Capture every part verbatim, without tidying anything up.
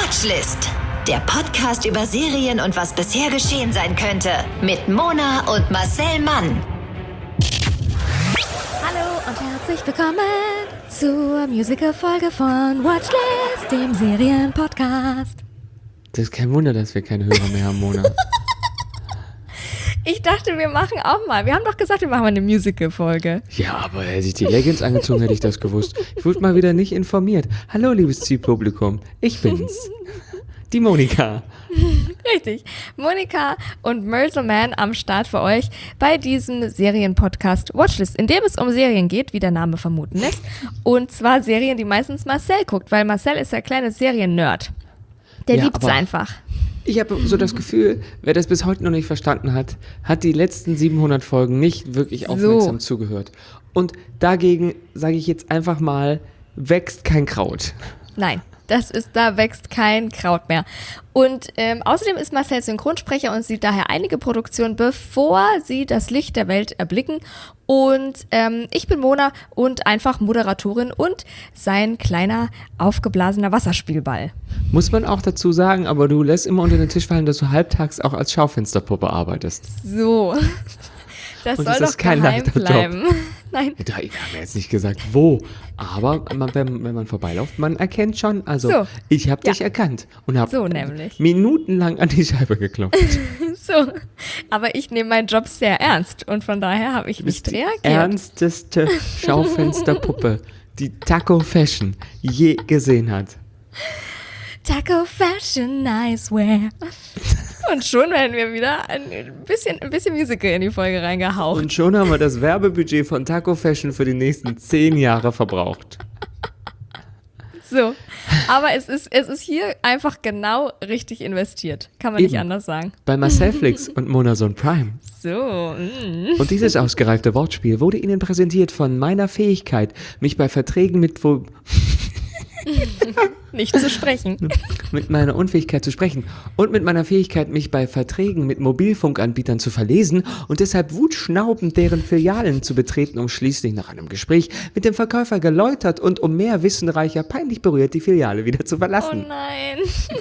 Watchlist. Der Podcast über Serien und was bisher geschehen sein könnte. Mit Mona und Marcel Mann. Hallo und herzlich willkommen zur Musical-Folge von Watchlist, dem Serien-Podcast. Das ist kein Wunder, dass wir keine Hörer mehr haben, Mona. Ich dachte, wir machen auch mal. Wir haben doch gesagt, wir machen mal eine Musical-Folge. Ja, aber hätte ich die Leggings angezogen, hätte ich das gewusst. Ich wurde mal wieder nicht informiert. Hallo, liebes Zielpublikum. Ich bin's. Die Monika. Richtig. Monika und Merzelman am Start für euch bei diesem Serienpodcast Watchlist, in dem es um Serien geht, wie der Name vermuten lässt. Und zwar Serien, die meistens Marcel guckt, weil Marcel ist der kleine Serien-Nerd. Der Ja, liebt's aber einfach. Ich habe so das Gefühl, wer das bis heute noch nicht verstanden hat, hat die letzten siebenhundert Folgen nicht wirklich aufmerksam So. zugehört. Und dagegen sage ich jetzt einfach mal, wächst kein Kraut. Nein, das ist, da wächst kein Kraut mehr. Und ähm, außerdem ist Marcel Synchronsprecher und sieht daher einige Produktionen, bevor sie das Licht der Welt erblicken. Und ähm, ich bin Mona und einfach Moderatorin und sein kleiner, aufgeblasener Wasserspielball. Muss man auch dazu sagen, aber du lässt immer unter den Tisch fallen, dass du halbtags auch als Schaufensterpuppe arbeitest. So, das Und soll das doch ist kein geheim leichter Job. bleiben. Nein. Da haben wir jetzt nicht gesagt, wo. Aber man, wenn, wenn man vorbeiläuft, man erkennt schon, also So. ich habe Ja. dich erkannt und habe So nämlich. minutenlang an die Scheibe geklopft. So, aber ich nehme meinen Job sehr ernst und von daher habe ich nicht Die reagiert. ernsteste Schaufensterpuppe, die Taco Fashion je gesehen hat. Taco Fashion Nicewear. Und schon werden wir wieder ein bisschen, ein bisschen Musical in die Folge reingehaucht. Und schon haben wir das Werbebudget von Taco Fashion für die nächsten zehn Jahre verbraucht. So, aber es ist, es ist hier einfach genau richtig investiert. Kann man Eben. nicht anders sagen. Bei Marcelflix und Monason Prime. So, mm. Und dieses ausgereifte Wortspiel wurde Ihnen präsentiert von meiner Fähigkeit, mich bei Verträgen mit wo nicht zu sprechen. mit meiner Unfähigkeit zu sprechen und mit meiner Fähigkeit, mich bei Verträgen mit Mobilfunkanbietern zu verlesen und deshalb wutschnaubend deren Filialen zu betreten, um schließlich nach einem Gespräch mit dem Verkäufer geläutert und um mehr wissenreicher peinlich berührt die Filiale wieder zu Oh verlassen. nein.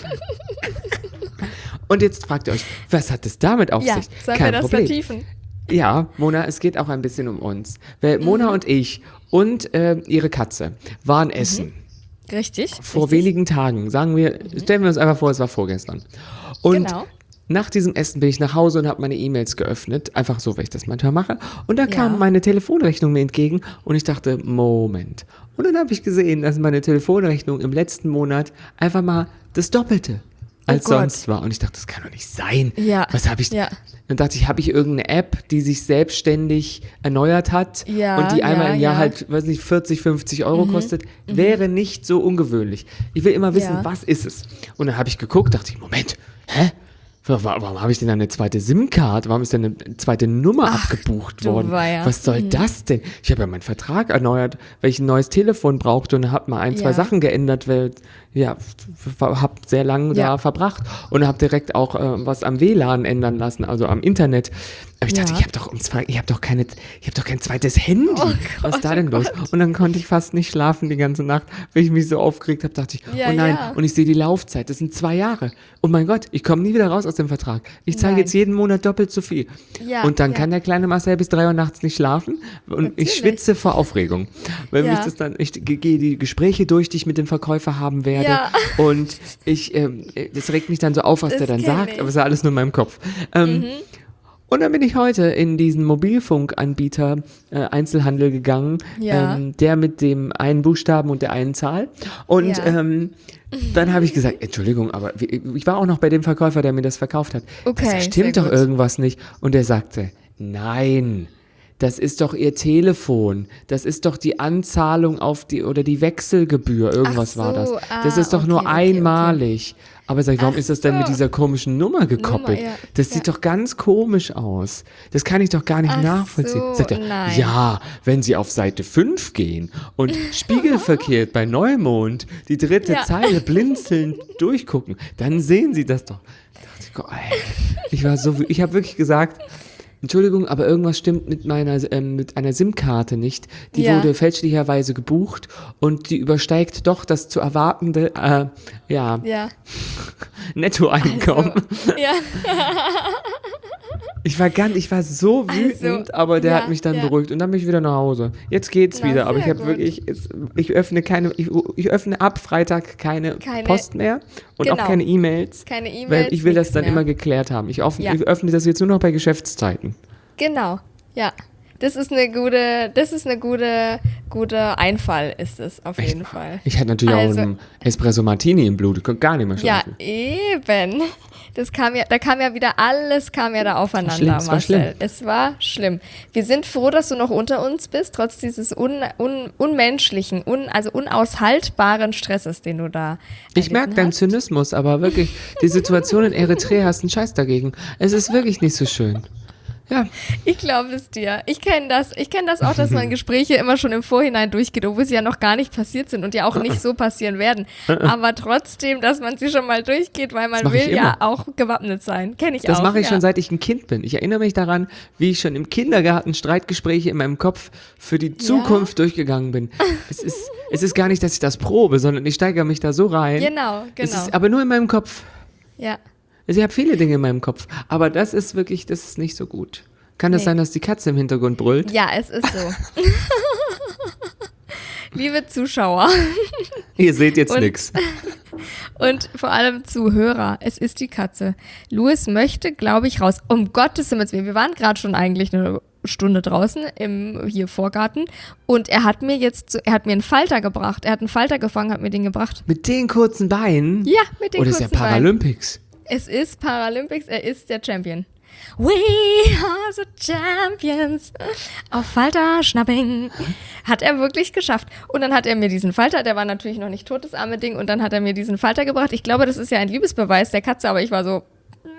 Und jetzt fragt ihr euch, was hat es damit auf Ja, sich? sollen Kein wir das Problem. vertiefen? Ja, Mona, es geht auch ein bisschen um uns. Weil Mona Mhm. und ich und äh, ihre Katze waren essen. Richtig. Vor richtig. wenigen Tagen, sagen wir, stellen wir uns einfach vor, es war vorgestern. Und Genau. nach diesem Essen bin ich nach Hause und habe meine E-Mails geöffnet, einfach so, weil ich das manchmal mache. Und da Ja. kam meine Telefonrechnung mir entgegen und ich dachte, Moment. Und dann habe ich gesehen, dass meine Telefonrechnung im letzten Monat einfach mal das Doppelte als Oh Gott. sonst war. Und ich dachte, das kann doch nicht sein. Ja. Was habe ich? Ja. Dann dachte ich, habe ich irgendeine App, die sich selbstständig erneuert hat Ja, und die einmal ja, im Jahr ja. halt, weiß nicht, vierzig, fünfzig Euro kostet, wäre nicht so ungewöhnlich. Ich will immer wissen, Ja. was ist es? Und dann habe ich geguckt, dachte ich, Moment, hä? Wa- wa- Warum habe ich denn eine zweite SIM-Card? Warum ist denn eine zweite Nummer Ach, abgebucht du worden? Weiher. Was soll das denn? Ich habe ja meinen Vertrag erneuert, weil ich ein neues Telefon brauchte und habe mal ein, zwei Ja. Sachen geändert, weil ja, habe sehr lange Ja. da verbracht und habe direkt auch äh, was am W L A N ändern lassen, also am Internet. Aber ich dachte, Ja. ich habe doch ums Ver- ich habe doch keine, ich habe doch kein zweites Handy. Oh Was Gott, ist da denn oh los? Gott. Und dann konnte ich fast nicht schlafen die ganze Nacht, weil ich mich so aufgeregt habe, dachte ich, Ja, oh nein, ja. und ich sehe die Laufzeit, das sind zwei Jahre. Oh mein Gott, ich komme nie wieder raus aus dem Vertrag. Ich zahle Nein. jetzt jeden Monat doppelt so viel. Ja, und dann ja. kann der kleine Marcel bis drei Uhr nachts nicht schlafen und Natürlich. ich schwitze vor Aufregung. Weil Ja. mich das dann, ich ge- gehe die Gespräche durch, die ich mit dem Verkäufer haben werde Ja. und ich, ähm, das regt mich dann so auf, was Das der dann kenn sagt, ich. aber es ist ja alles nur in meinem Kopf. Ähm, Und dann bin ich heute in diesen Mobilfunkanbieter äh, Einzelhandel gegangen, Ja. ähm, der mit dem einen Buchstaben und der einen Zahl. Und Ja. ähm, dann habe ich gesagt, Entschuldigung, aber wie- ich war auch noch bei dem Verkäufer, der mir das verkauft hat. Okay, das sehr stimmt doch gut. irgendwas nicht. Und er sagte, nein. Das ist doch Ihr Telefon. Das ist doch die Anzahlung auf die oder die Wechselgebühr. Irgendwas Ach war das. so, ah, Das ist doch nur okay, okay, okay. einmalig. Aber sag ich, warum Ach ist das denn mit so. dieser komischen Nummer gekoppelt? Nummer, ja, Das ja. sieht doch ganz komisch aus. Das kann ich doch gar nicht Ach nachvollziehen. so, Sagt er, nein. ja, wenn Sie auf Seite fünf gehen und spiegelverkehrt bei Neumond die dritte Ja. Zeile blinzelnd durchgucken, dann sehen Sie das doch. Da dachte ich, Gott, ey, ich war so, wü- ich habe wirklich gesagt, Entschuldigung, aber irgendwas stimmt mit meiner ähm, mit einer SIM-Karte nicht. Die Ja. wurde fälschlicherweise gebucht und die übersteigt doch das zu erwartende äh, ja, Ja. Nettoeinkommen. Also, ja. Ich war ganz, ich war so wütend, Also, aber der ja, hat mich dann ja. beruhigt und dann bin ich wieder nach Hause. Jetzt geht's Na, wieder, aber ich sehr habe gut. wirklich, es- ich öffne keine, ich, ich öffne ab Freitag keine, Keine- Post mehr und Genau. auch keine E-Mails. Keine E-Mails, Weil ich will das nichts dann mehr. immer geklärt haben. Ich, offen, Ja. ich öffne das jetzt nur noch bei Geschäftszeiten. Genau, ja. Das ist eine gute, das ist eine gute, guter Einfall, ist es auf jeden Fall. Ich hatte natürlich Also- auch einen Espresso Martini im Blut, ich konnte gar nicht mehr Ja, schlafen. eben. Das kam ja, da kam ja wieder alles, kam ja da aufeinander, schlimm, es war Marcel. schlimm. Es war schlimm. Wir sind froh, dass du noch unter uns bist, trotz dieses un, un, unmenschlichen, un, also unaushaltbaren Stresses, den du da Ich merke erlitten deinen hast. Zynismus, aber wirklich, die Situation in Eritrea hast einen Scheiß dagegen. Es ist wirklich nicht so schön. Ja, Ich glaube es dir. Ich kenne das. Ich kenne das auch, dass man Gespräche immer schon im Vorhinein durchgeht, obwohl sie ja noch gar nicht passiert sind und ja auch nicht so passieren werden. Aber trotzdem, dass man sie schon mal durchgeht, weil man mach ich will ja immer. auch gewappnet sein. Kenne ich das auch. mache ich ja. schon seit ich ein Kind bin. Ich erinnere mich daran, wie ich schon im Kindergarten Streitgespräche in meinem Kopf für die Zukunft durchgegangen bin. Es ist, es ist gar nicht, dass ich das probe, sondern ich steigere mich da so rein. Genau, Es genau. ist aber nur in meinem Kopf. Ja. Also ich habe viele Dinge in meinem Kopf, aber das ist wirklich, das ist nicht so gut. Kann das Nee. sein, dass die Katze im Hintergrund brüllt? Ja, es ist so. Liebe Zuschauer Ihr seht jetzt Und- nix. und vor allem Zuhörer, es ist die Katze. Louis möchte, glaube ich, raus. Um Gottes Himmels Willen, wir waren gerade schon eigentlich eine Stunde draußen im hier Vorgarten und er hat mir jetzt, so- er hat mir einen Falter gebracht. Er hat einen Falter gefangen, hat mir den gebracht. Mit den kurzen Beinen? Ja, mit den Oh, das ist kurzen ja Beinen. Paralympics. Es ist Paralympics, er ist der Champion. We are the champions. Auf Falter schnapping. Hat er wirklich geschafft. Und dann hat er mir diesen Falter, der war natürlich noch nicht tot, das arme Ding, und dann hat er mir diesen Falter gebracht. Ich glaube, das ist ja ein Liebesbeweis der Katze, aber ich war so,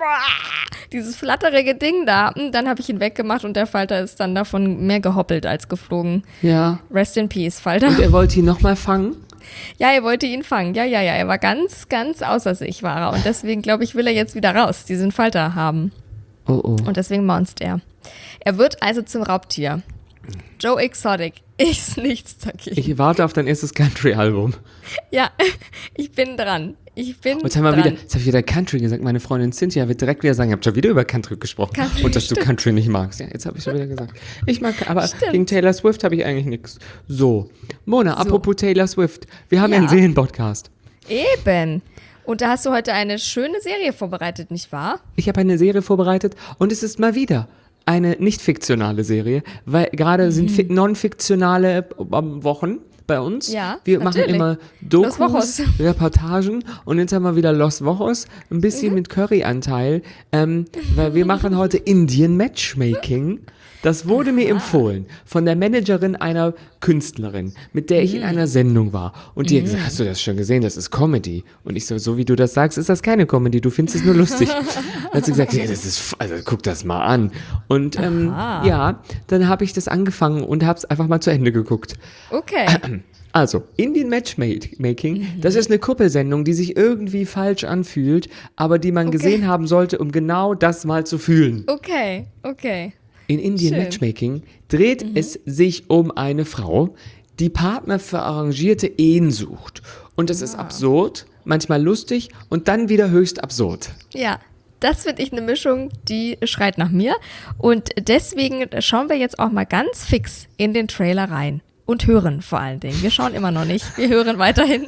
dieses flatterige Ding da. Und dann habe ich ihn weggemacht und der Falter ist dann davon mehr gehoppelt als geflogen. Ja. Rest in peace, Falter. Und er wollte ihn nochmal fangen? Ja, er wollte ihn fangen. Ja, ja, ja. Er war ganz, ganz außer sich, war er. Und deswegen, glaube ich, will er jetzt wieder raus, diesen Falter haben. Oh, oh. Und deswegen maunzt er. Er wird also zum Raubtier. Joe Exotic ist nichts dagegen. Ich warte auf dein erstes Country-Album. Ja, ich bin dran. Ich bin Und jetzt haben wir dran. wieder, jetzt habe ich wieder Country gesagt. Meine Freundin Cynthia wird direkt wieder sagen, ihr habt schon wieder über Country gesprochen. Country, und dass du stimmt. Country nicht magst. Ja, jetzt habe ich schon wieder gesagt. Ich mag, aber Stimmt. gegen Taylor Swift habe ich eigentlich nichts. So, Mona, So. apropos Taylor Swift. Wir haben ja Ja. einen Serienpodcast. Eben. Und da hast du heute eine schöne Serie vorbereitet, nicht wahr? Ich habe eine Serie vorbereitet und es ist mal wieder eine nicht fiktionale Serie, weil gerade sind fi- non-fiktionale ähm, Wochen bei uns. Ja, wir machen natürlich. immer Los Dokus, Wochos. Reportagen und jetzt haben wir wieder Los Wochos, ein bisschen Mhm. mit Curry-Anteil, ähm, weil wir machen heute Indian Matchmaking. Das wurde mir empfohlen von der Managerin einer Künstlerin, mit der ich Mhm. in einer Sendung war. Und die hat gesagt, hast du das schon gesehen? Das ist Comedy. Und ich so, so wie du das sagst, ist das keine Comedy. Du findest es nur lustig. Dann hat sie gesagt, ja, das ist, also guck das mal an. Und ähm, Aha. ja, dann habe ich das angefangen und habe es einfach mal zu Ende geguckt. Okay. Also, Indian Matchmaking, das ist eine Kuppelsendung, die sich irgendwie falsch anfühlt, aber die man Okay. gesehen haben sollte, um genau das mal zu fühlen. Okay, okay. In Indian Schön. Matchmaking dreht es sich um eine Frau, die Partner für arrangierte Ehen sucht. Und das ist absurd, manchmal lustig und dann wieder höchst absurd. Ja, das finde ich eine Mischung, die schreit nach mir. Und deswegen schauen wir jetzt auch mal ganz fix in den Trailer rein. Und hören vor allen Dingen. Wir schauen immer noch nicht. Wir hören weiterhin.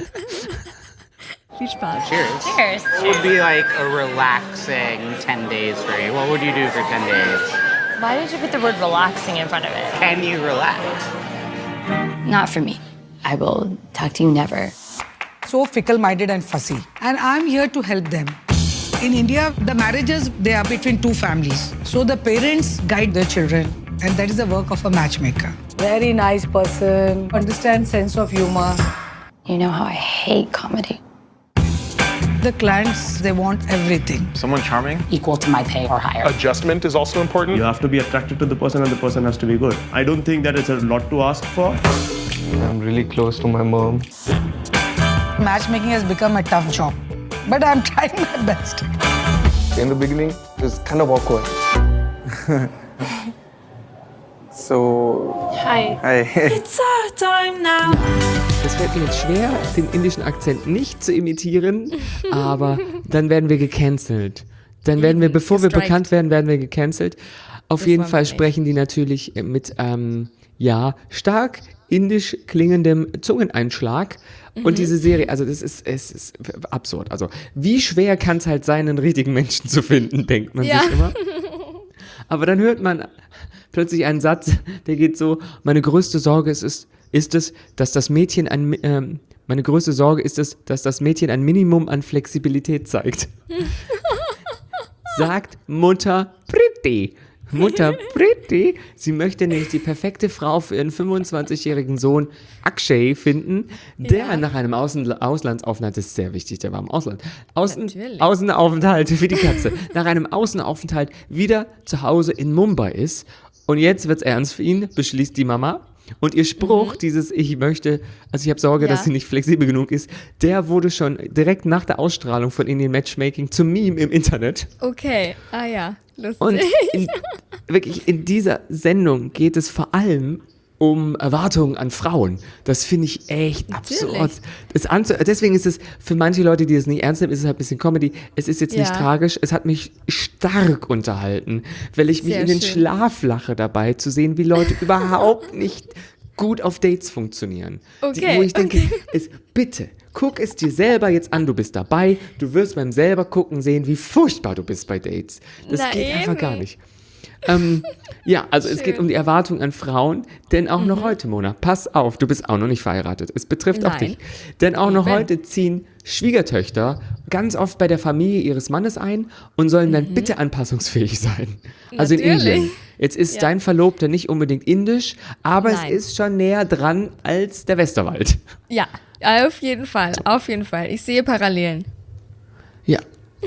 Viel Spaß. Cheers. Cheers. What would be like a relaxing ten days for you? What would you do for ten days? Why did you put the word relaxing in front of it? Can you relax? Not for me. I will talk to you never. So fickle-minded and fussy. And I'm here to help them. In India, the marriages, they are between two families. So the parents guide their children, and that is the work of a matchmaker. Very nice person, understands sense of humor. You know how I hate comedy. The clients, they want everything. Someone charming. Equal to my pay or higher. Adjustment is also important. You have to be attracted to the person and the person has to be good. I don't think that it's a lot to ask for. I'm really close to my mom. Matchmaking has become a tough job, but I'm trying my best. In the beginning, it was kind of awkward. So, Hi. hi. Es fällt mir jetzt schwer, den indischen Akzent nicht zu imitieren, aber dann werden wir gecancelt. Dann werden wir, bevor wir gestrikt. bekannt werden, werden wir gecancelt. Auf Das jeden wollen Fall wir nicht. sprechen die natürlich mit, ähm, ja, stark indisch klingendem Zungeneinschlag. Mhm. Und diese Serie, also das ist, es ist absurd. Also wie schwer kann es halt sein, einen richtigen Menschen zu finden, denkt man Ja. sich immer. Aber dann hört man plötzlich einen Satz, der geht so: Meine größte Sorge ist, ist, ist es, dass das Mädchen ein, ähm, meine größte Sorge ist es, dass das Mädchen ein Minimum an Flexibilität zeigt. Sagt Mutter Priti. Mutter Priti, sie möchte nämlich die perfekte Frau für ihren fünfundzwanzigjährigen Sohn Akshay finden, der Ja. nach einem Außen Auslandsaufenthalt, das ist sehr wichtig, der war im Ausland, Außen Natürlich. Außenaufenthalt für die Katze, nach einem Außenaufenthalt wieder zu Hause in Mumbai ist. Und jetzt wird's ernst für ihn, beschließt die Mama. Und ihr Spruch, dieses Ich möchte, also ich habe Sorge, Ja. dass sie nicht flexibel genug ist, der wurde schon direkt nach der Ausstrahlung von Indian Matchmaking zum Meme im Internet. Okay, ah ja, lustig. Und in, wirklich in dieser Sendung geht es vor allem um Erwartungen an Frauen. Das finde ich echt Natürlich. absurd. Das anzu Deswegen ist es für manche Leute, die es nicht ernst nehmen, ist es halt ein bisschen Comedy. Es ist jetzt nicht Ja. tragisch. Es hat mich stark unterhalten, weil ich mich Sehr in den schön. Schlaf lache dabei, zu sehen, wie Leute überhaupt nicht gut auf Dates funktionieren. Okay, Die, wo ich denke, okay. es, bitte, guck es dir selber jetzt an, du bist dabei, du wirst beim selber gucken sehen, wie furchtbar du bist bei Dates. Das Na geht einfach eben. gar nicht. ähm, ja, also es geht um die Erwartung an Frauen, denn auch Mhm. noch heute, Mona, pass auf, du bist auch noch nicht verheiratet. Es betrifft auch Nein. dich. Denn auch noch Eben. heute ziehen Schwiegertöchter ganz oft bei der Familie ihres Mannes ein und sollen dann bitte anpassungsfähig sein. Also in Mhm. Natürlich. Indien. Jetzt ist Ja. dein Verlobter nicht unbedingt indisch, aber Nein. es ist schon näher dran als der Westerwald. Ja, auf jeden Fall, auf jeden Fall. Ich sehe Parallelen. Ja.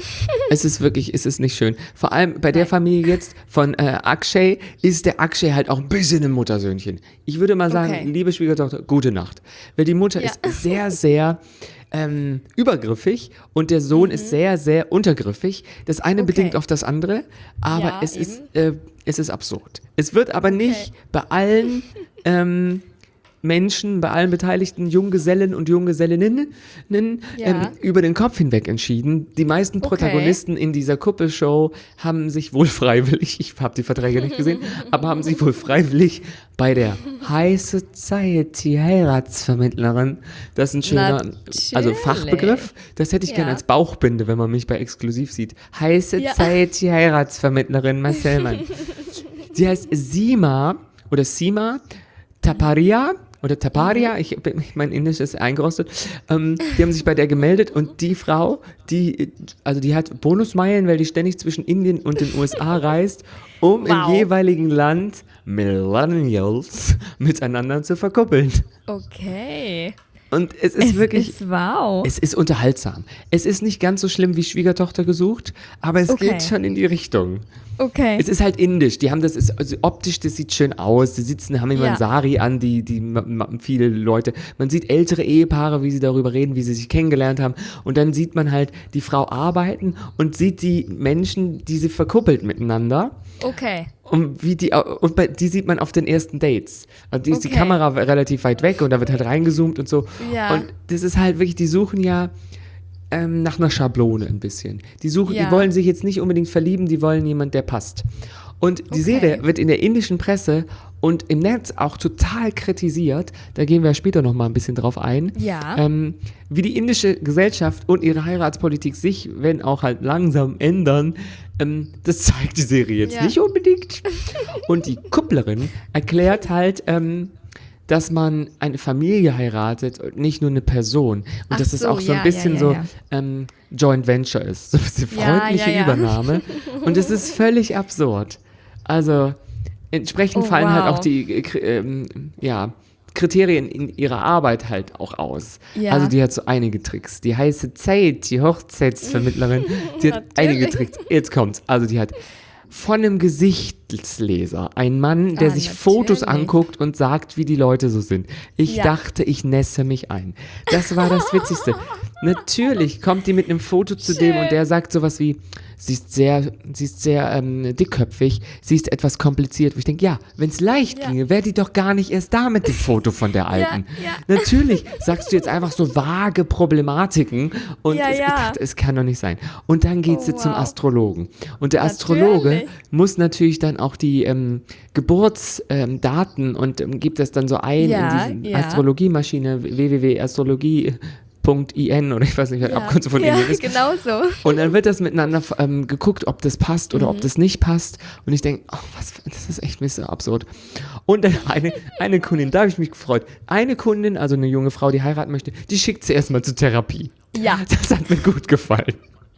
Es ist wirklich, es ist nicht schön. Vor allem bei der Familie jetzt von äh, Akshay ist der Akshay halt auch ein bisschen ein Muttersöhnchen. Ich würde mal sagen, Okay. liebe Schwiegertochter, gute Nacht. Weil die Mutter Ja. ist sehr, sehr ähm, übergriffig und der Sohn ist sehr, sehr untergriffig. Das eine Mhm. Okay. bedingt auf das andere, aber Ja, es, ist, äh, es ist absurd. Es wird aber nicht bei allen ähm, Menschen, bei allen beteiligten Junggesellen und Junggesellinnen Ja. ähm, über den Kopf hinweg entschieden. Die meisten Okay. Protagonisten in dieser Kuppelshow haben sich wohl freiwillig, ich habe die Verträge nicht gesehen, aber haben sich wohl freiwillig bei der High Society Heiratsvermittlerin, das ist ein schöner, Natürlich. also Fachbegriff, das hätte ich Ja. gerne als Bauchbinde, wenn man mich bei Exklusiv sieht. High Society Heiratsvermittlerin Marcel Mann. Sie heißt Sima oder Sima Taparia oder Taparia, ich, mein Indisch ist eingerostet, ähm, die haben sich bei der gemeldet und die Frau, die, also die hat Bonusmeilen, weil die ständig zwischen Indien und den U S A reist, um Wow. im jeweiligen Land Millennials miteinander zu verkuppeln. Okay. Und es ist Es wirklich... ist wow. Es ist unterhaltsam. Es ist nicht ganz so schlimm wie Schwiegertochter gesucht, aber es Okay. geht schon in die Richtung. Okay. Es ist halt indisch. Die haben das, ist, also optisch, das sieht schön aus. Die sitzen, haben immer Ja. ein Sari an, die, die ma- ma- viele Leute. Man sieht ältere Ehepaare, wie sie darüber reden, wie sie sich kennengelernt haben. Und dann sieht man halt die Frau arbeiten und sieht die Menschen, die sie verkuppelt miteinander. Okay. Und, wie die, und bei, die sieht man auf den ersten Dates. Also die ist die Okay. Kamera relativ weit weg und da wird halt reingezoomt und so. Ja. Und das ist halt wirklich, die suchen ja ähm, nach einer Schablone ein bisschen. Die suchen, Ja. die wollen sich jetzt nicht unbedingt verlieben, die wollen jemand, der passt. Und die Okay. Serie wird in der indischen Presse und im Netz auch total kritisiert. Da gehen wir später noch mal ein bisschen drauf ein. Ja. Ähm, wie die indische Gesellschaft und ihre Heiratspolitik sich, wenn auch halt langsam ändern, ähm, das zeigt die Serie jetzt Ja. nicht unbedingt. Und die Kupplerin erklärt halt, ähm, dass man eine Familie heiratet und nicht nur eine Person. Und Ach dass es so, auch so ein ja, bisschen ja, ja, so ja. Ähm, Joint Venture ist. So ein bisschen Ja, freundliche ja, ja. Übernahme. Und es ist völlig absurd. Also entsprechend Oh, fallen halt wow. auch die äh, Kri- ähm, ja, Kriterien in ihrer Arbeit halt auch aus. Ja. Also die hat so einige Tricks. Die heiße Zeit, die Hochzeitsvermittlerin, die hat einige Tricks. Jetzt kommt's. Also die hat von einem Gesichtsleser ein Mann, der Ah, sich Fotos natürlich. anguckt und sagt, wie die Leute so sind. Ich Ja. dachte, ich nässe mich ein. Das war das Witzigste. Natürlich kommt die mit einem Foto zu dem und der sagt sowas wie, sie ist sehr, sie ist sehr ähm, dickköpfig, sie ist etwas kompliziert. Wo ich denke, ja, wenn es leicht Ja. ginge, wäre die doch gar nicht erst da mit dem Foto von der Alten. ja. Natürlich sagst du jetzt einfach so vage Problematiken und Ja, es, ja. ich dachte, es kann doch nicht sein. Und dann geht sie Oh, zum wow. Astrologen. Und der Astrologe Natürlich. muss natürlich dann auch die ähm, Geburtsdaten ähm, Daten und ähm, gibt das dann so ein Ja, in diese ja. Astrologiemaschine, w w w punkt astrologie punkt i n oder ich weiß nicht, was die Abkürzung von ja, Indien ist. genau so. Und dann wird das miteinander ähm, geguckt, ob das passt oder ob das nicht passt. Und ich denke, oh, was, das ist echt ein bisschen absurd. Und dann eine, eine Kundin, da habe ich mich gefreut. Eine Kundin, also eine junge Frau, die heiraten möchte, die schickt sie erstmal zur Therapie. Ja, Das hat mir gut gefallen.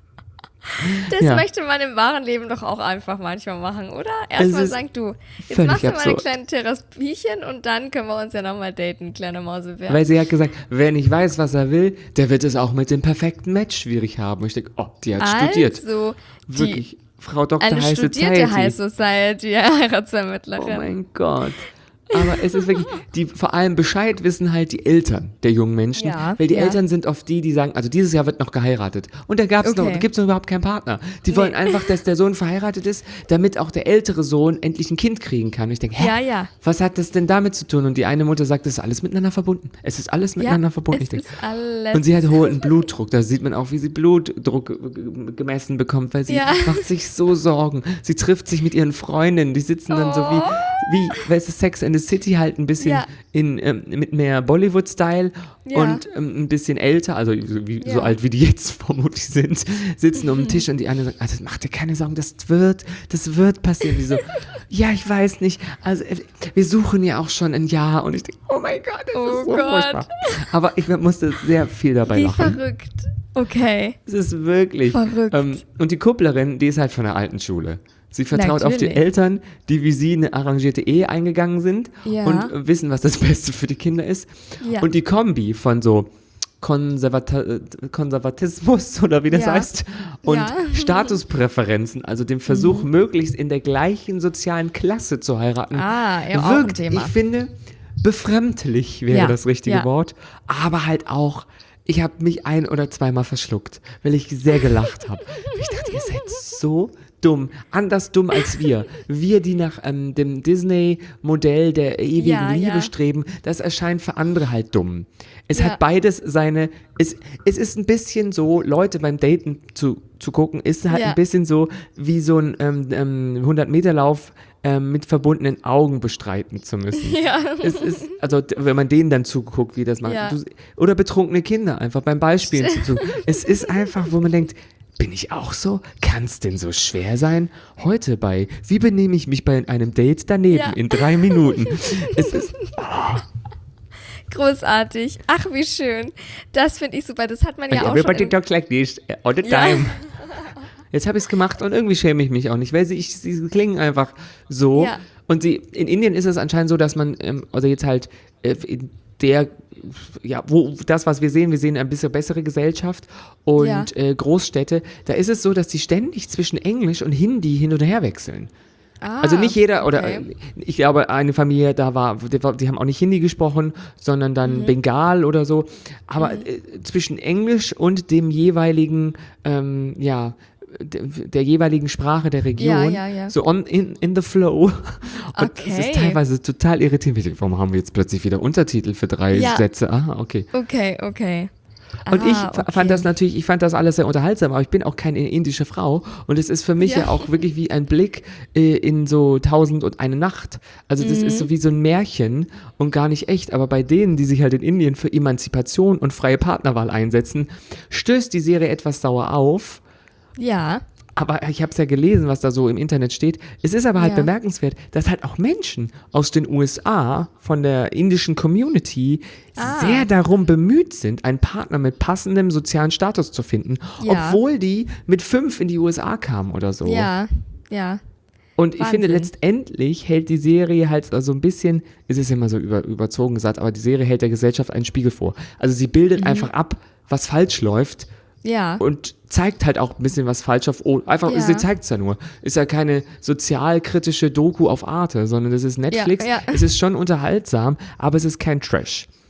das Ja. möchte man im wahren Leben doch auch einfach manchmal machen, oder? Erstmal ist sagen, du, jetzt völlig machst du mal eine absurd. kleine Therapiechen und dann können wir uns ja nochmal daten, kleine Mausebär. Weil sie hat gesagt, wer nicht weiß, was er will, der wird es auch mit dem perfekten Match schwierig haben. Und ich denke, oh, die hat studiert. Also, die, Wirklich, Frau Doktor eine High studierte Society. High Society, Oh Heiratsvermittlerin. mein Gott. Aber es ist wirklich, die vor allem Bescheid wissen halt die Eltern der jungen Menschen, Ja, weil die ja. Eltern sind oft die, die sagen, also dieses Jahr wird noch geheiratet und da gab's noch, Okay. da gibt's noch überhaupt keinen Partner. Die wollen einfach, dass der Sohn verheiratet ist, damit auch der ältere Sohn endlich ein Kind kriegen kann. Und ich denke, hä, Ja, ja. was hat das denn damit zu tun? Und die eine Mutter sagt, das ist alles miteinander verbunden. Es ist alles miteinander verbunden. Ich es denke, ist alles. und sie hat hohen Blutdruck. Da sieht man auch, wie sie Blutdruck g- gemessen bekommt, weil sie Ja. macht sich so Sorgen. Sie trifft sich mit ihren Freundinnen. Die sitzen dann so wie, wie, weißt du, Sex and the City halt ein bisschen Ja. in, ähm, mit mehr Bollywood-Style Ja. und ähm, ein bisschen älter, also so, wie, so Ja. alt wie die jetzt vermutlich sind, sitzen um den Tisch und die eine sagt, also mach dir keine Sorgen, das wird, das wird passieren. Die so, ja, ich weiß nicht, also äh, wir suchen ja auch schon ein Jahr und ich denke, oh mein Gott, das Oh ist so Gott. furchtbar. Aber ich musste sehr viel dabei Wie lachen. verrückt. Okay. Es ist wirklich. Verrückt. Ähm, und die Kupplerin, die ist halt von der alten Schule. Sie vertraut auf die Natürlich. Eltern, die wie sie eine arrangierte Ehe eingegangen sind Ja. und äh, wissen, was das Beste für die Kinder ist. Ja. Und die Kombi von so Konservata äh, Konservatismus oder wie das Ja. heißt und Ja. Statuspräferenzen, also dem Versuch, möglichst in der gleichen sozialen Klasse zu heiraten, Ah, ja, auch ein wirkt, Thema. ich finde, befremdlich wäre Ja. das richtige Ja. Wort, aber halt auch, ich habe mich ein- oder zweimal verschluckt, weil ich sehr gelacht habe. Ich dachte, ihr seid so dumm, anders dumm als wir. Wir, die nach ähm, dem Disney-Modell der ewigen Ja, Liebe ja. streben, das erscheint für andere halt dumm. Es Ja. hat beides seine, es, es ist ein bisschen so, Leute beim Daten zu, zu gucken, ist halt Ja. ein bisschen so wie so ein ähm, ähm, hundert-Meter-Lauf ähm, mit verbundenen Augen bestreiten zu müssen. Ja. Es ist, also d- wenn man denen dann zuguckt, wie das macht. Ja. Du, oder betrunkene Kinder, einfach beim Beispielen zu. Es ist einfach, wo man denkt, bin ich auch so? Kann es denn so schwer sein? Heute bei Wie benehme ich mich bei einem Date daneben Ja. in drei Minuten? Es ist, Großartig. Ach, wie schön. Das finde ich super. Das hat man ja auch schon. everybody in- talks like this all the Ja. time. Jetzt habe ich es gemacht und irgendwie schäme ich mich auch nicht, weil sie, ich, sie klingen einfach so. Ja. Und sie, in Indien ist es anscheinend so, dass man, ähm, also jetzt halt äh, in der, ja, wo das, was wir sehen, wir sehen ein bisschen bessere Gesellschaft und Ja. äh, Großstädte, da ist es so, dass die ständig zwischen Englisch und Hindi hin und her wechseln. Ah, Also nicht jeder, oder okay. äh, ich glaube, eine Familie, da war, die, war- die haben auch nicht Hindi gesprochen, sondern dann Mhm. Bengal oder so. Aber äh, zwischen Englisch und dem jeweiligen, ähm, ja, der, der jeweiligen Sprache der Region, Ja, ja, ja. so on, in, in the flow. Und es Okay. ist teilweise total irritierend. Ich denke, warum haben wir jetzt plötzlich wieder Untertitel für drei Ja. Sätze? Aha, okay. Okay, okay. Und Ah, ich f- okay. fand das natürlich, ich fand das alles sehr unterhaltsam, aber ich bin auch keine indische Frau und es ist für mich ja, Ja. auch wirklich wie ein Blick äh, in so Tausend und eine Nacht. Also das Mhm. ist so wie so ein Märchen und gar nicht echt, aber bei denen, die sich halt in Indien für Emanzipation und freie Partnerwahl einsetzen, stößt die Serie etwas sauer auf. Ja. Aber ich habe es ja gelesen, was da so im Internet steht. Es ist aber halt Ja. bemerkenswert, dass halt auch Menschen aus den U S A von der indischen Community Ah. sehr darum bemüht sind, einen Partner mit passendem sozialen Status zu finden, Ja. obwohl die mit fünf in die U S A kamen oder so. Ja. Ja. Und ich finde, Wahnsinn. letztendlich hält die Serie halt so ein bisschen, es ist immer so über, überzogen gesagt, aber die Serie hält der Gesellschaft einen Spiegel vor. Also sie bildet Mhm. einfach ab, was falsch läuft Ja. und zeigt halt auch ein bisschen was falsch auf, oh, einfach, Ja. sie zeigt es ja nur. Ist ja keine sozialkritische Doku auf Arte, sondern das ist Netflix. Ja, ja. Es ist schon unterhaltsam, aber es ist kein Trash.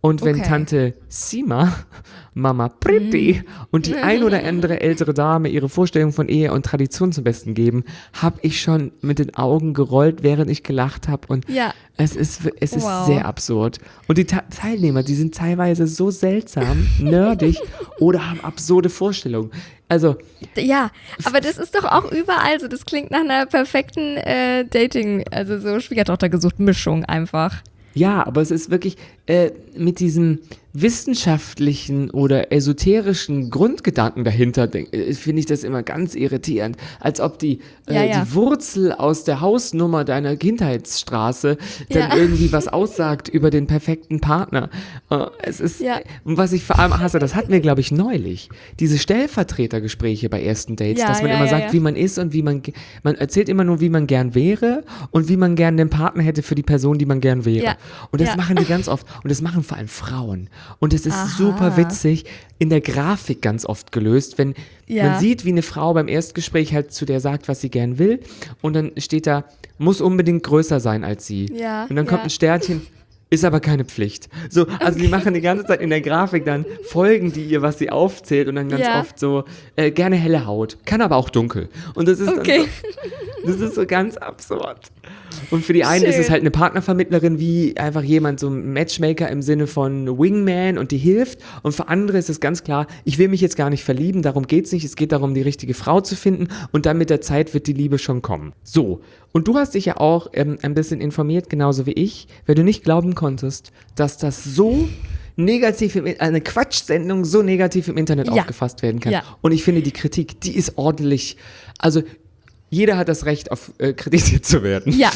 Und wenn Okay. Tante Sima, Mama Pretty und die ein oder andere ältere Dame ihre Vorstellung von Ehe und Tradition zum Besten geben, habe ich schon mit den Augen gerollt, während ich gelacht habe. Und Ja. es ist, es ist Wow. sehr absurd. Und die Ta- Teilnehmer, die sind teilweise so seltsam, nerdig oder haben absurde Vorstellungen. Also, Ja, aber das ist doch auch überall so. Das klingt nach einer perfekten äh, Dating, also so Schwiegertochter gesucht Mischung einfach. ja, aber es ist wirklich äh, mit diesem wissenschaftlichen oder esoterischen Grundgedanken dahinter, denk- äh, finde ich das immer ganz irritierend. Als ob die, äh, Ja, ja. die Wurzel aus der Hausnummer deiner Kindheitsstraße dann Ja. irgendwie was aussagt über den perfekten Partner. Äh, es ist, Ja. und was ich vor allem hasse, das hatten wir, glaube ich, neulich. Diese Stellvertretergespräche bei ersten Dates, Ja, dass man ja, immer ja, sagt, ja. wie man ist und wie man, ge- man erzählt immer nur, wie man gern wäre und wie man gern den Partner hätte für die Person, die man gern wäre. Ja. Und das Ja. machen die ganz oft. Und das machen vor allem Frauen. Und es ist Aha. super witzig, in der Grafik ganz oft gelöst, wenn Ja. man sieht, wie eine Frau beim Erstgespräch halt zu der sagt, was sie gern will. Und dann steht da, muss unbedingt größer sein als sie. Ja, Und dann kommt ja. ein Sternchen. Ist aber keine Pflicht. So, also die machen die ganze Zeit in der Grafik dann Folgen, die ihr, was sie aufzählt und dann ganz Ja. oft so, äh, gerne helle Haut, kann aber auch dunkel. Und das ist Okay. dann so, das ist so ganz absurd. Und für die einen ist es Schön. halt eine Partnervermittlerin wie einfach jemand, so ein Matchmaker im Sinne von Wingman und die hilft. Und für andere ist es ganz klar, ich will mich jetzt gar nicht verlieben, darum geht's nicht. Es geht darum, die richtige Frau zu finden und dann mit der Zeit wird die Liebe schon kommen. So. Und du hast dich ja auch ähm, ein bisschen informiert, genauso wie ich, weil du nicht glauben konntest, dass das so negativ, im, eine Quatschsendung so negativ im Internet Ja. aufgefasst werden kann. Ja. Und ich finde, die Kritik, die ist ordentlich, also jeder hat das Recht, auf äh, kritisiert zu werden. Ja.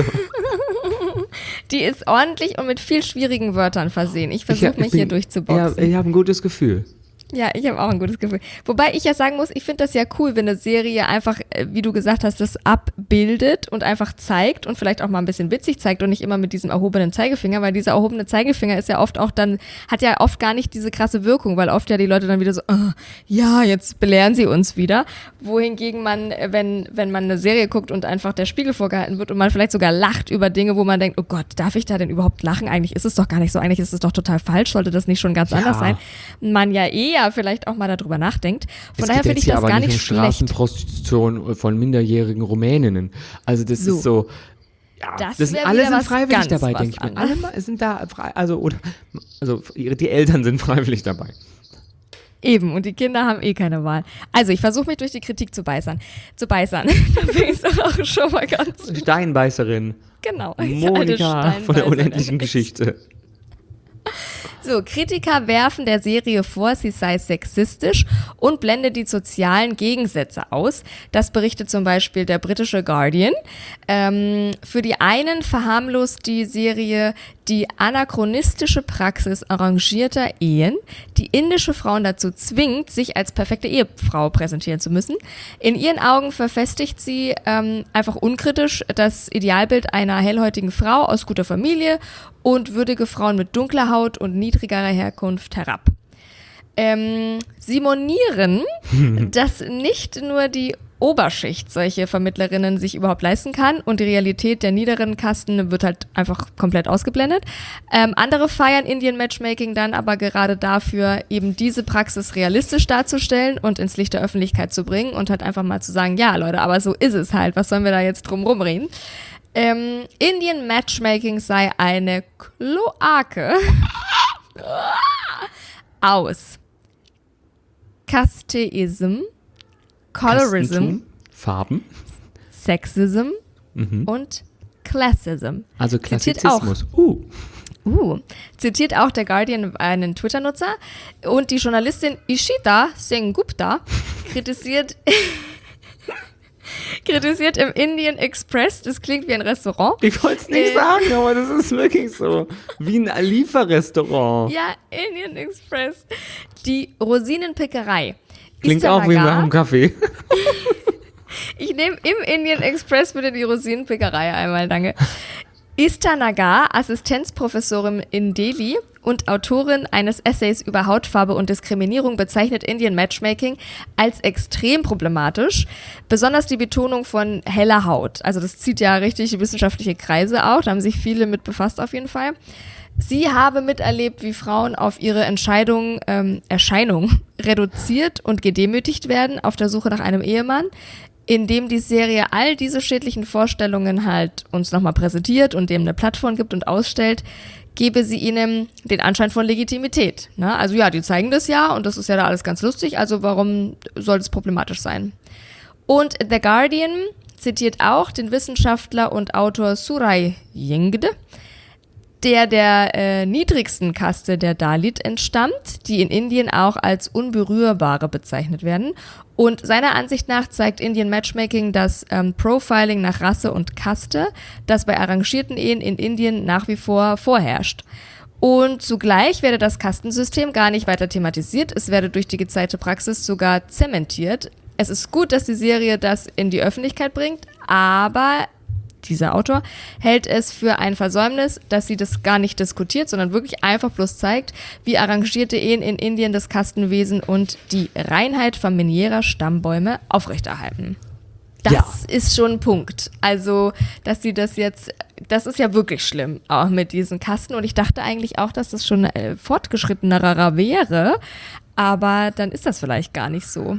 Die ist ordentlich und mit viel schwierigen Wörtern versehen. Ich versuche Ich- ich mich hier bin- durchzuboxen. Ja, ich habe ein gutes Gefühl. Ja, ich habe auch ein gutes Gefühl. Wobei ich ja sagen muss, ich finde das ja cool, wenn eine Serie einfach, äh, wie du gesagt hast, das abbildet und einfach zeigt und vielleicht auch mal ein bisschen witzig zeigt und nicht immer mit diesem erhobenen Zeigefinger, weil dieser erhobene Zeigefinger ist ja oft auch dann, hat ja oft gar nicht diese krasse Wirkung, weil oft ja die Leute dann wieder so, oh, ja, jetzt belehren sie uns wieder. Wohingegen man, äh, wenn, wenn man eine Serie guckt und einfach der Spiegel vorgehalten wird und man vielleicht sogar lacht über Dinge, wo man denkt, oh Gott, darf ich da denn überhaupt lachen? Eigentlich ist es doch gar nicht so, eigentlich ist es doch total falsch, sollte das nicht schon ganz Ja. anders sein? Man ja eher vielleicht auch mal darüber nachdenkt. Von Es daher geht finde jetzt ich hier das aber gar nicht nicht um schlecht. Straßenprostitution von minderjährigen Rumäninnen. Also das So. ist so. Ja, Das das sind wär alle wieder sind was freiwillig ganz dabei, was denke ich mir. anderes. Alle ma- sind da frei, also oder also ihre, die Eltern sind freiwillig dabei. Eben, und die Kinder haben eh keine Wahl. Also, ich versuche mich durch die Kritik zu beißern. Zu beißern. da bin ich doch auch schon mal ganz Steinbeißerin. genau. Eine Monika von der Steinbeißerin. unendlichen Geschichte. So, Kritiker werfen der Serie vor, sie sei sexistisch und blendet die sozialen Gegensätze aus. Das berichtet zum Beispiel der britische Guardian. Ähm, für die einen verharmlost die Serie die anachronistische Praxis arrangierter Ehen, die indische Frauen dazu zwingt, sich als perfekte Ehefrau präsentieren zu müssen. In ihren Augen verfestigt sie ähm, einfach unkritisch das Idealbild einer hellhäutigen Frau aus guter Familie und würdige Frauen mit dunkler Haut und niedrigerer Herkunft herab. Ähm, sie monieren, dass nicht nur die Oberschicht solche Vermittlerinnen sich überhaupt leisten kann und die Realität der niederen Kasten wird halt einfach komplett ausgeblendet. Ähm, andere feiern Indian Matchmaking dann aber gerade dafür, eben diese Praxis realistisch darzustellen und ins Licht der Öffentlichkeit zu bringen und halt einfach mal zu sagen, ja Leute, aber so ist es halt, was sollen wir da jetzt drum rumreden? Ähm, Indian Matchmaking sei eine Kloake aus Casteism, Colorism, Kastentum, Farben, Sexism und Classism. also Zitiert auch. Klassizismus. Uh. Uh, zitiert auch der Guardian einen Twitter-Nutzer. Und die Journalistin Ishita Sengupta kritisiert, kritisiert im Indian Express, das klingt wie ein Restaurant. Ich wollte es nicht Äh. sagen, aber das ist wirklich so. Wie ein Lieferrestaurant. Ja, Indian Express. Die Rosinenpickerei. Klingt auch wie nach Istanagar. einem Kaffee. Ich nehme im Indian Express bitte die Rosinenpickerei einmal, danke. Istanagar, Assistenzprofessorin in Delhi und Autorin eines Essays über Hautfarbe und Diskriminierung, bezeichnet Indian Matchmaking als extrem problematisch. Besonders die Betonung von heller Haut. Also das zieht ja richtig wissenschaftliche Kreise auch, da haben sich viele mit befasst auf jeden Fall. Sie habe miterlebt, wie Frauen auf ihre Entscheidung, ähm, Erscheinung reduziert und gedemütigt werden auf der Suche nach einem Ehemann, indem die Serie all diese schädlichen Vorstellungen halt uns nochmal präsentiert und dem eine Plattform gibt und ausstellt, gebe sie ihnen den Anschein von Legitimität. Ne? Also ja, die zeigen das ja und das ist ja da alles ganz lustig, also warum soll das problematisch sein? Und The Guardian zitiert auch den Wissenschaftler und Autor Suray Yingde, der der äh, niedrigsten Kaste der Dalit entstammt, die in Indien auch als Unberührbare bezeichnet werden. Und seiner Ansicht nach zeigt Indian Matchmaking das ähm, Profiling nach Rasse und Kaste, das bei arrangierten Ehen in Indien nach wie vor vorherrscht. Und zugleich werde das Kastensystem gar nicht weiter thematisiert, es werde durch die gezeigte Praxis sogar zementiert. Es ist gut, dass die Serie das in die Öffentlichkeit bringt, aber dieser Autor hält es für ein Versäumnis, dass sie das gar nicht diskutiert, sondern wirklich einfach bloß zeigt, wie arrangierte Ehen in Indien das Kastenwesen und die Reinheit familiärer Stammbäume aufrechterhalten. Das ja. ist schon ein Punkt. Also, dass sie das jetzt, das ist ja wirklich schlimm, auch mit diesen Kasten. Und ich dachte eigentlich auch, dass das schon äh, fortgeschrittenerer wäre, aber dann ist das vielleicht gar nicht so.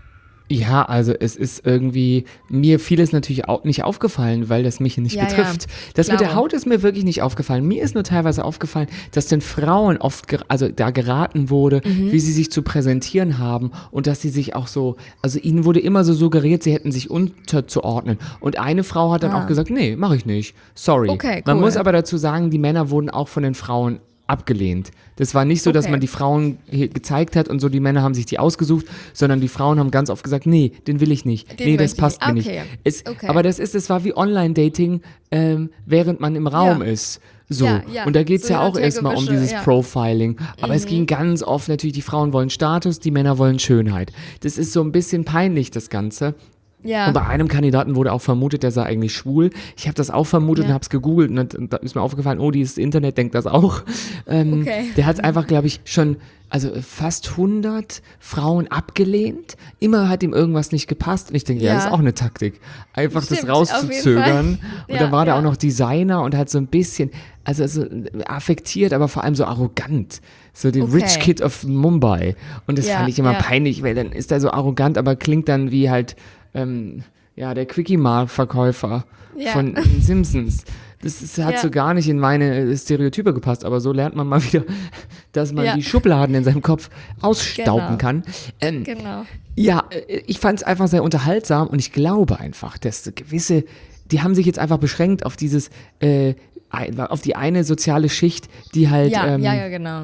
Ja, also es ist irgendwie, mir vieles natürlich auch nicht aufgefallen, weil das mich nicht ja, betrifft. Ja, das glaube. mit der Haut ist mir wirklich nicht aufgefallen. Mir ist nur teilweise aufgefallen, dass den Frauen oft, ger- also da geraten wurde, mhm. wie sie sich zu präsentieren haben und dass sie sich auch so, also ihnen wurde immer so suggeriert, sie hätten sich unterzuordnen. Und eine Frau hat dann ah. auch gesagt, nee, mache ich nicht, sorry. Okay, cool. Man muss aber dazu sagen, die Männer wurden auch von den Frauen abgelehnt. Das war nicht so, okay. dass man die Frauen hier gezeigt hat und so, die Männer haben sich die ausgesucht, sondern die Frauen haben ganz oft gesagt, nee, den will ich nicht. Den nee, das passt mir okay. nicht. Es, okay. Aber das ist, es war wie Online-Dating, ähm, während man im Raum ja. ist. So. Ja, ja. Und da geht es so ja auch erstmal um dieses ja. Profiling. Aber mhm. es ging ganz oft natürlich, die Frauen wollen Status, die Männer wollen Schönheit. Das ist so ein bisschen peinlich, das Ganze. Ja. Und bei einem Kandidaten wurde auch vermutet, der sei eigentlich schwul. Ich habe das auch vermutet ja. und habe es gegoogelt und, und da ist mir aufgefallen, oh, dieses Internet denkt das auch. Ähm, okay. Der hat es einfach, glaube ich, schon also fast hundert Frauen abgelehnt. Immer hat ihm irgendwas nicht gepasst. Und ich denke, ja, ja das ist auch eine Taktik. Einfach Stimmt, das rauszuzögern. Und ja, dann war ja. der auch noch Designer und hat so ein bisschen, also, also affektiert, aber vor allem so arrogant. So den okay. Rich Kid of Mumbai. Und das ja, fand ich immer ja. peinlich, weil dann ist er so arrogant, aber klingt dann wie halt Ähm, ja, der Quickie-Mart-Verkäufer ja. von Simpsons. Das, das hat ja. so gar nicht in meine Stereotype gepasst, aber so lernt man mal wieder, dass man ja. die Schubladen in seinem Kopf ausstauben genau. kann. Ähm, genau. Ja, ich fand es einfach sehr unterhaltsam und ich glaube einfach, dass gewisse, die haben sich jetzt einfach beschränkt auf dieses, äh, auf die eine soziale Schicht, die halt ja, ähm, ja, ja, genau.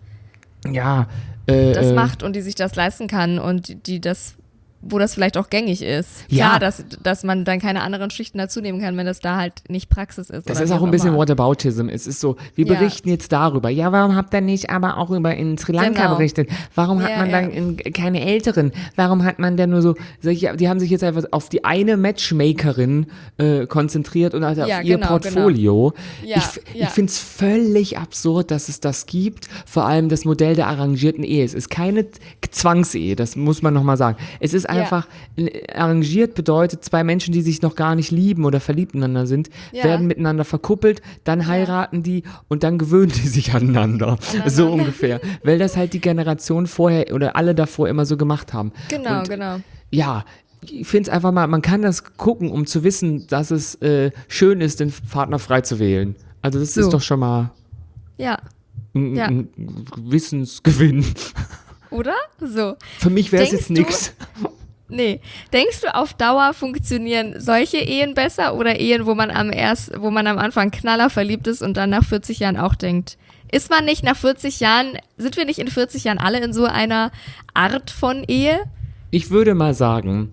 Ja, äh, das äh, macht und die sich das leisten kann und die das wo das vielleicht auch gängig ist. Ja. Klar, dass, dass man dann keine anderen Schichten dazu nehmen kann, wenn das da halt nicht Praxis ist. Das ist auch ein bisschen immer. Whataboutism. Es ist so, wir ja. berichten jetzt darüber. Ja, warum habt ihr nicht aber auch über in Sri Lanka genau. berichtet? Warum hat ja, man ja. dann in, keine Älteren? Warum hat man denn nur so, solche, die haben sich jetzt einfach auf die eine Matchmakerin äh, konzentriert und halt ja, auf ihr genau, Portfolio. Genau. Ja, ich ja. ich finde es völlig absurd, dass es das gibt. Vor allem das Modell der arrangierten Ehe. Es ist keine Zwangsehe, das muss man nochmal sagen. Es ist einfach, ja. arrangiert bedeutet, zwei Menschen, die sich noch gar nicht lieben oder verliebt ineinander sind, ja. werden miteinander verkuppelt, dann heiraten ja. die und dann gewöhnen die sich aneinander. aneinander. So ungefähr. Weil das halt die Generation vorher oder alle davor immer so gemacht haben. Genau, und, genau. Ja, ich finde es einfach mal, man kann das gucken, um zu wissen, dass es äh, schön ist, den Partner frei zu wählen. Also das so. ist doch schon mal ja. ein, ja. ein Wissensgewinn. Oder? So. Für mich wäre es jetzt nichts. Nee. Denkst du, auf Dauer funktionieren solche Ehen besser oder Ehen, wo man am erst, wo man am Anfang knaller verliebt ist und dann nach vierzig Jahren auch denkt, ist man nicht nach vierzig Jahren, sind wir nicht in vierzig Jahren alle in so einer Art von Ehe? Ich würde mal sagen,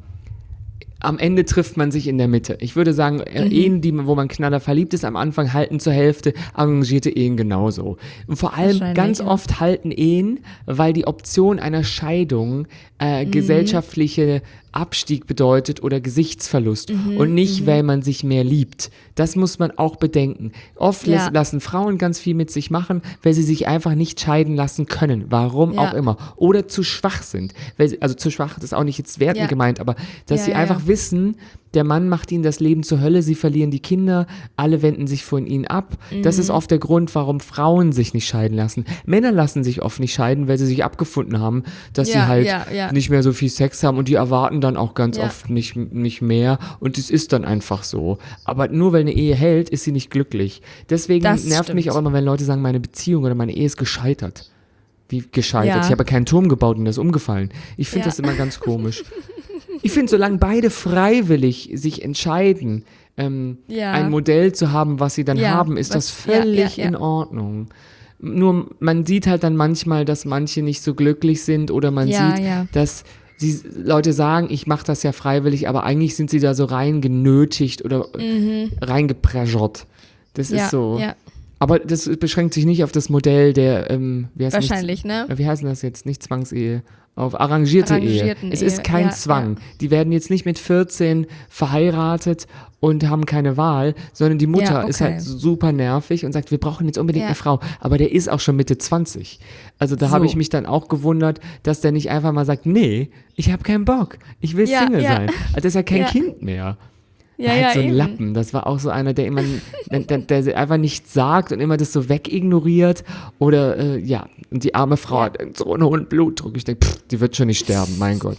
am Ende trifft man sich in der Mitte. Ich würde sagen, mhm. Ehen, die, wo man knaller verliebt ist, am Anfang halten zur Hälfte, arrangierte Ehen genauso. Und vor allem ganz ja. oft halten Ehen, weil die Option einer Scheidung äh, mhm. gesellschaftliche Abstieg bedeutet oder Gesichtsverlust Mhm, und nicht, weil man sich mehr liebt. Das muss man auch bedenken. Oft Ja. lässt, lassen Frauen ganz viel mit sich machen, weil sie sich einfach nicht scheiden lassen können. Warum Ja. auch immer. Oder zu schwach sind. Weil sie, also zu schwach, das ist auch nicht jetzt wertend Ja. gemeint, aber dass Ja, sie ja, einfach ja. wissen, der Mann macht ihnen das Leben zur Hölle, sie verlieren die Kinder, alle wenden sich von ihnen ab. Das Mhm. ist oft der Grund, warum Frauen sich nicht scheiden lassen. Männer lassen sich oft nicht scheiden, weil sie sich abgefunden haben, dass Ja, sie halt ja, ja. nicht mehr so viel Sex haben und die erwarten dann auch ganz Ja. oft nicht, nicht mehr und es ist dann einfach so. Aber nur weil eine Ehe hält, ist sie nicht glücklich. Deswegen Das nervt stimmt. mich auch immer, wenn Leute sagen, meine Beziehung oder meine Ehe ist gescheitert. Wie gescheitert? Ja. Ich habe keinen Turm gebaut und der ist umgefallen. Ich finde Ja. das immer ganz komisch. Ich finde, solange beide freiwillig sich entscheiden, ähm, Ja. ein Modell zu haben, was sie dann Ja, haben, ist was- das ja, ja, völlig ja. in Ordnung. Nur man sieht halt dann manchmal, dass manche nicht so glücklich sind oder man Ja, sieht, ja. dass sie Leute sagen, ich mache das ja freiwillig, aber eigentlich sind sie da so rein genötigt oder reingepressert. Das Ja, ist so. ja. Aber das beschränkt sich nicht auf das Modell der, ähm, wie heißt Wahrscheinlich, ne? Wie heißt denn das jetzt? Nicht Zwangsehe. Auf arrangierte Ehe. Arrangierten Es Ehe, ist kein ja, Zwang. ja. Die werden jetzt nicht mit vierzehn verheiratet und haben keine Wahl, sondern die Mutter Ja, okay. ist halt super nervig und sagt, wir brauchen jetzt unbedingt Ja. eine Frau. Aber der ist auch schon Mitte zwanzig. Also da So. habe ich mich dann auch gewundert, dass der nicht einfach mal sagt, nee, ich habe keinen Bock. Ich will Ja, Single ja. sein. Also das ist ja kein Ja. Kind mehr. Ja, halt ja, so ein eben. Lappen. Das war auch so einer, der immer, der, der, der einfach nichts sagt und immer das so wegignoriert. Oder, äh, ja, und die arme Frau hat so einen hohen Blutdruck. Ich denke, die wird schon nicht sterben, mein Gott.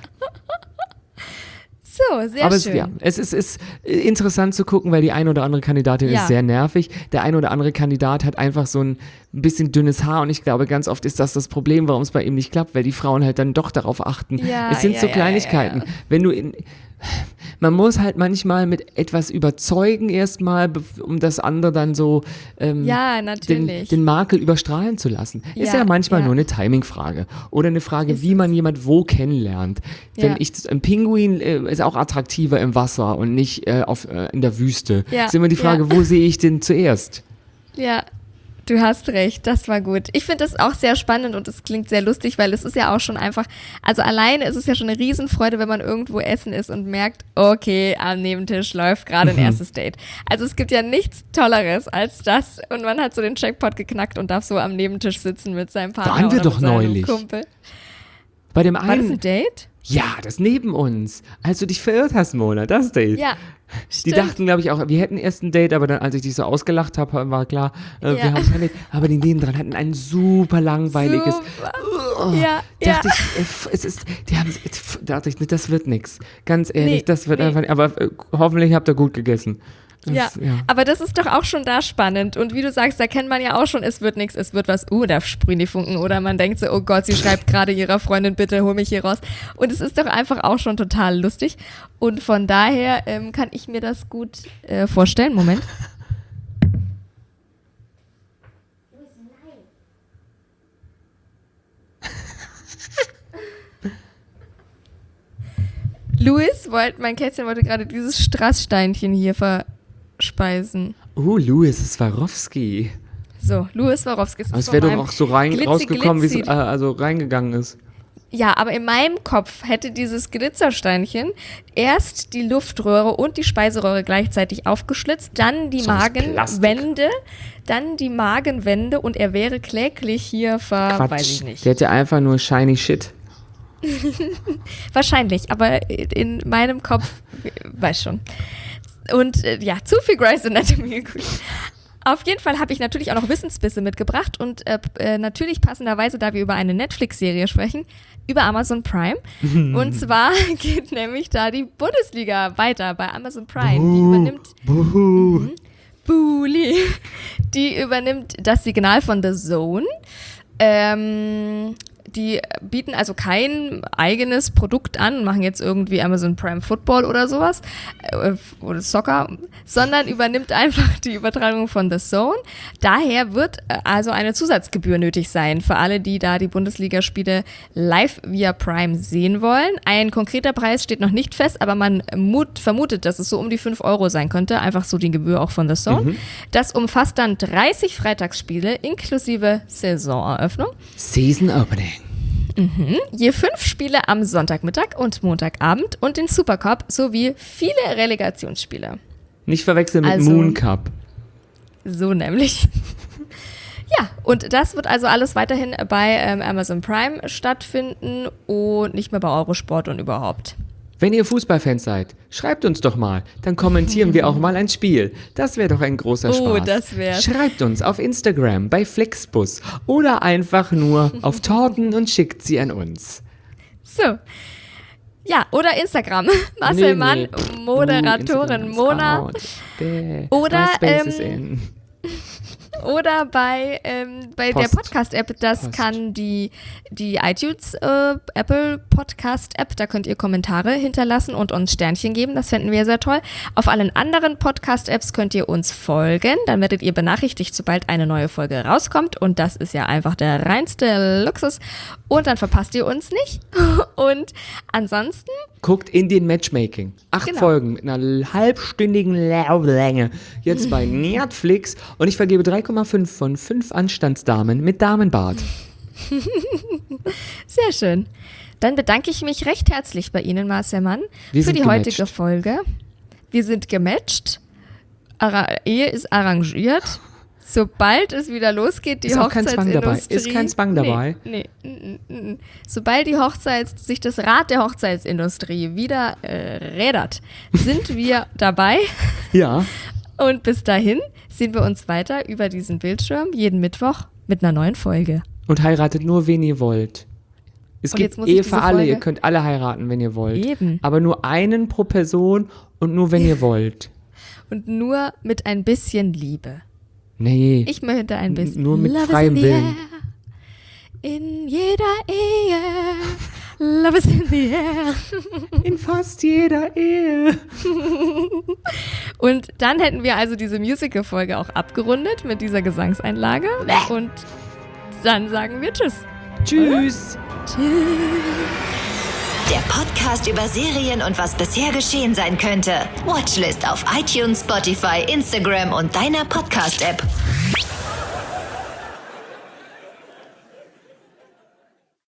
So, sehr Aber es, schön. ja, es ist, ist interessant zu gucken, weil die eine oder andere Kandidatin Ja. ist sehr nervig. Der eine oder andere Kandidat hat einfach so ein bisschen dünnes Haar und ich glaube, ganz oft ist das das Problem, warum es bei ihm nicht klappt, weil die Frauen halt dann doch darauf achten. Ja, es sind ja, so ja, Kleinigkeiten. ja, ja. Wenn du in, man muss halt manchmal mit etwas überzeugen erstmal, bev- um das andere dann so ähm, Ja, den, natürlich. den Makel überstrahlen zu lassen. Ist Ja, ja manchmal ja. nur eine Timingfrage oder eine Frage, wie man jemand wo kennenlernt. Wenn Ja. ich ein Pinguin äh, ist auch attraktiver im Wasser und nicht äh, auf, äh, in der Wüste. Ja, Ist immer die Frage, ja. wo sehe ich den zuerst? Ja, du hast recht, das war gut. Ich finde das auch sehr spannend und es klingt sehr lustig, weil es ist ja auch schon einfach, also alleine ist es ja schon eine Riesenfreude, wenn man irgendwo essen ist und merkt, okay, am Nebentisch läuft gerade ein erstes Date. Also es gibt ja nichts Tolleres als das und man hat so den Jackpot geknackt und darf so am Nebentisch sitzen mit seinem Partner Waren wir oder doch mit seinem neulich. Kumpel. Bei dem War das einen, ein Date? ja, das neben uns, als du dich verirrt hast, Mona, das Date. Ja, Die stimmt. dachten, glaube ich, auch, wir hätten erst ein Date, aber dann, als ich dich so ausgelacht habe, war klar, äh, Ja. wir haben kein Date. Aber die nebendran hatten ein super langweiliges. Super. Ja, ja. Dachte ich, äh, f- es ist, die haben, f- dachte ich, das wird nix. Ganz ehrlich, Nee, das wird nee. einfach, aber äh, hoffentlich habt ihr gut gegessen. Ja, Das, ja. aber das ist doch auch schon da spannend. Und wie du sagst, da kennt man ja auch schon, es wird nichts, es wird was, uh, da sprühen die Funken. Oder man denkt so, oh Gott, sie schreibt gerade ihrer Freundin, bitte hol mich hier raus. Und es ist doch einfach auch schon total lustig. Und von daher ähm, kann ich mir das gut äh, vorstellen. Moment. Louis wollte, mein Kätzchen wollte gerade dieses Strasssteinchen hier verspeisen. Oh, Louis Swarovski. So, Louis Swarovski. Aber es wäre doch auch so rein, rausgekommen, wie es äh, also reingegangen ist. Ja, aber in meinem Kopf hätte dieses Glitzersteinchen erst die Luftröhre und die Speiseröhre gleichzeitig aufgeschlitzt, dann die So aus Plastik. Magenwände, dann die Magenwände und er wäre kläglich hier ver... Quatsch. Weiß ich nicht. Der hätte einfach nur shiny shit. Wahrscheinlich, aber in meinem Kopf, weiß schon. Und äh, ja, zu viel Grey's Anatomy. Auf jeden Fall habe ich natürlich auch noch Wissensbisse mitgebracht und äh, äh, natürlich passenderweise, da wir über eine Netflix-Serie sprechen, über Amazon Prime. Und zwar geht nämlich da die Bundesliga weiter bei Amazon Prime. Die übernimmt Mhm. Bulli. Die übernimmt das Signal von The Zone. Ähm, die bieten also kein eigenes Produkt an und machen jetzt irgendwie Amazon Prime Football oder sowas äh, oder Soccer, sondern übernimmt einfach die Übertragung von The Zone. Daher wird äh, also eine Zusatzgebühr nötig sein für alle, die da die Bundesligaspiele live via Prime sehen wollen. Ein konkreter Preis steht noch nicht fest, aber man mut, vermutet, dass es so um die fünf Euro sein könnte, einfach so die Gebühr auch von The Zone. Mhm. Das umfasst dann dreißig Freitagsspiele inklusive Saisoneröffnung. Season Opening. Mhm. Je fünf Spiele am Sonntagmittag und Montagabend und den Supercup sowie viele Relegationsspiele. Nicht verwechseln mit Also- Moon Cup. So nämlich. Ja, und das wird also alles weiterhin bei ähm, Amazon Prime stattfinden und nicht mehr bei Eurosport und überhaupt. Wenn ihr Fußballfans seid, schreibt uns doch mal. Dann kommentieren wir auch mal ein Spiel. Das wäre doch ein großer Spaß. Oh, das wär's. Schreibt uns auf Instagram, bei Flixbus oder einfach nur auf Torten und schickt sie an uns. So. Ja, oder Instagram. Marcel Mann, Moderatorin Uh, Mona. out. Bäh. Oder, MySpace ist ähm, in. Oder bei, ähm, bei der Post. Podcast-App, das Post. kann die, die iTunes, äh, Apple Podcast-App, da könnt ihr Kommentare hinterlassen und uns Sternchen geben, das fänden wir sehr toll. Auf allen anderen Podcast-Apps könnt ihr uns folgen, dann werdet ihr benachrichtigt, sobald eine neue Folge rauskommt und das ist ja einfach der reinste Luxus und dann verpasst ihr uns nicht und ansonsten Guckt Indian Matchmaking. Acht Genau. Folgen mit einer halbstündigen Lauflänge. Jetzt bei Netflix. Und ich vergebe drei Komma fünf von fünf Anstandsdamen mit Damenbart. sehr schön. Dann bedanke ich mich recht herzlich bei Ihnen, Marcel Mann, Wir für sind die gematcht. heutige Folge. Wir sind gematcht. Ara- Ehe ist arrangiert. Sobald es wieder losgeht, die Ist auch kein Zwang dabei. Hochzeitsindustrie. Ist kein Zwang dabei. Nee, nee. mm, mm, mm. Sobald die Hochzeits, sich das Rad der Hochzeitsindustrie wieder äh, rädert, sind wir dabei. Ja. Und bis dahin sehen wir uns weiter über diesen Bildschirm jeden Mittwoch mit einer neuen Folge. Und heiratet nur, wen ihr wollt. Es Und gibt jetzt muss ich Ehe diese für alle. Folge- Ihr könnt alle heiraten, wenn ihr wollt. Eben. Aber nur einen pro Person und nur, wenn ihr wollt. Und nur mit ein bisschen Liebe. Nee. Ich möchte ein bisschen. Nur mit Love is freiem in the Willen. air. In jeder Ehe. Love is in the air. In fast jeder Ehe. Und dann hätten wir also diese Musical-Folge auch abgerundet mit dieser Gesangseinlage. Und dann sagen wir Tschüss. Tschüss. Der Podcast über Serien und was bisher geschehen sein könnte. Watchlist auf iTunes, Spotify, Instagram und deiner Podcast-App.